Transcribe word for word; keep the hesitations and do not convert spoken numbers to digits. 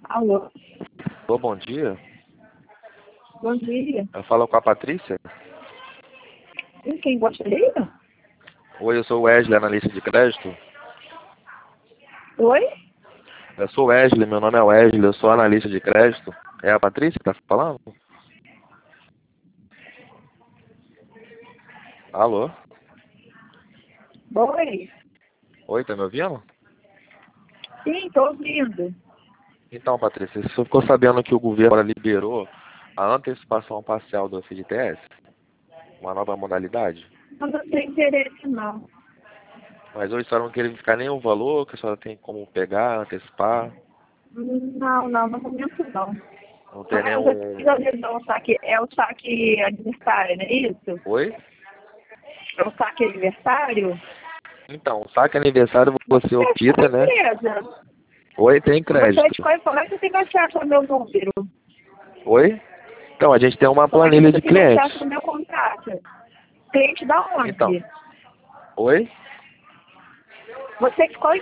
Alô, Alô, bom dia. bom dia. Eu falo com a Patrícia. E quem gostaria? Oi, eu sou o Wesley, analista de crédito. Oi? Eu sou o Wesley, meu nome é Wesley, eu sou analista de crédito. É a Patrícia que tá falando? Alô? Oi? Oi, tá me ouvindo? Sim, estou ouvindo. Então, Patrícia, você ficou sabendo que o governo agora liberou a antecipação parcial do F G T S? Uma nova modalidade? Mas não tem interesse, não. Mas hoje a senhora não quer verificar nenhum valor, que a senhora tem como pegar, antecipar, Não, não, no momento não. não tem Mas eu nenhum... preciso avisar o saque, é o saque aniversário, não é isso? Oi? É o saque aniversário? Então, saque aniversário você Você é de qual opta, né? empresa? Oi, tem Você é de crédito. qual empresa? Como é que você tem acesso ao meu número? Oi? Então, a gente tem uma Como é que planilha você de tem clientes. acesso ao meu contrato? Cliente da Então, onde? oi? Você é de qual